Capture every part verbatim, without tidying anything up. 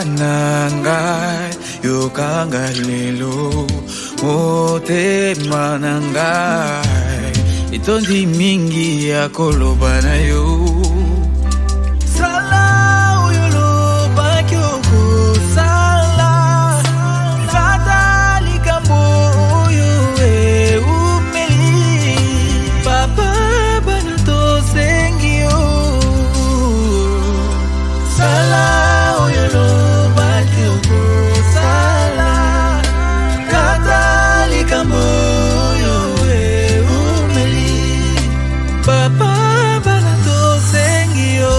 nangai yokanga lelo motema nangai itondi mingi ya koloba na yo sala uyoloba kyoko sala fata likambo uyu e umeli papa banato sengio sala uyoloba kyoko sala kata likambo uyu e umeli papa banato sengio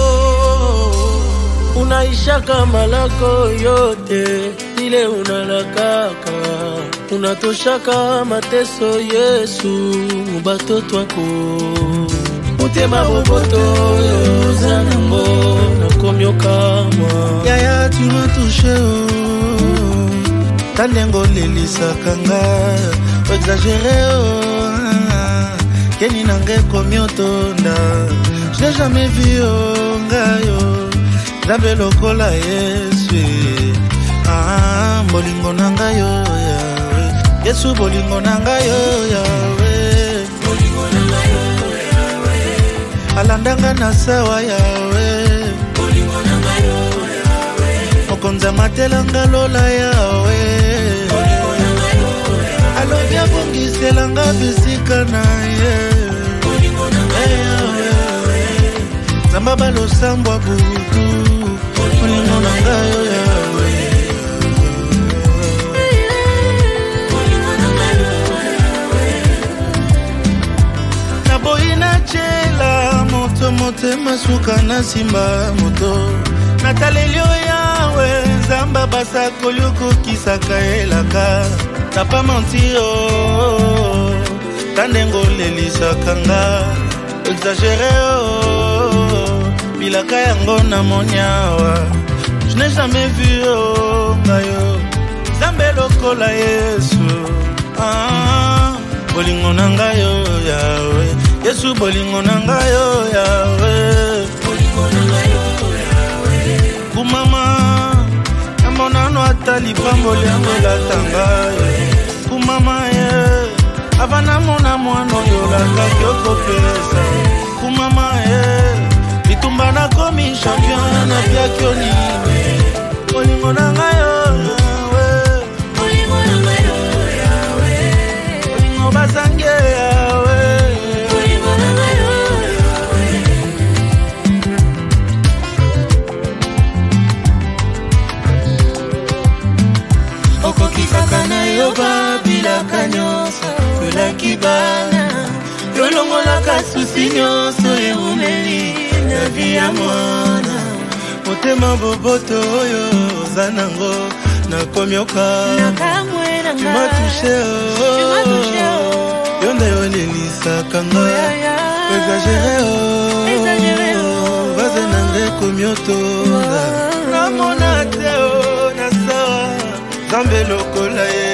unaishaka malako yote ile unalakaka unatoshaka mateso Yesu mubatoto wako mutema boboto zanango nakomyoka mwa yaya tu m'as touché oh talengo lelisaka nga exagéré oh keni nange komyotonda je n'ai jamais vu oh ngayo Zabe lokola Yesu ah bolingo nanga yo yawe Yesu bolingo nanga yo yawe bolingo nanga yo yawe alandanga na sawa yawe bolingo nanga yo yawe okonza matelanga lola yawe bolingo nanga yo yawe alobya bongiselanga bisika na ye bolingo nanga yo yawe zamba balo sambwa butu bolingo nanga yo yawe bolingo nanga yo yawe na boina chela moto mote masuka na simba moto na talelio yawe zamba basa kolyoko kisaka elaka na pa mentiro tandengo lelisa kanga exagéré oh bilaka yango na monyawa je n'ai jamais vu oh ngayo zambe lokola Yesu ah bolingo nanga yo yawe Yesu bolingo nanga yo yawe bolingo nanga yo yawe kumama amona no atali pambole ngola tanga kumama ye avana mona mwana yo la kyoko pesa kumama ye bitumba na komi champion na pia kyoni bolingo nanga yo yawe bolingo nanga yo yawe bolingo basange yawe bolingo nanga yo yawe okokisaka na yo babila kanyosa kola kibana yolongola kasusi nyonso eumeli na via mwana motema boboto oyo zanango na komyoka tu m'as touché oh yonde yolelisa kanga exagéré oh vaze nange komyoto na mona te oh na sawa zambe lokola ye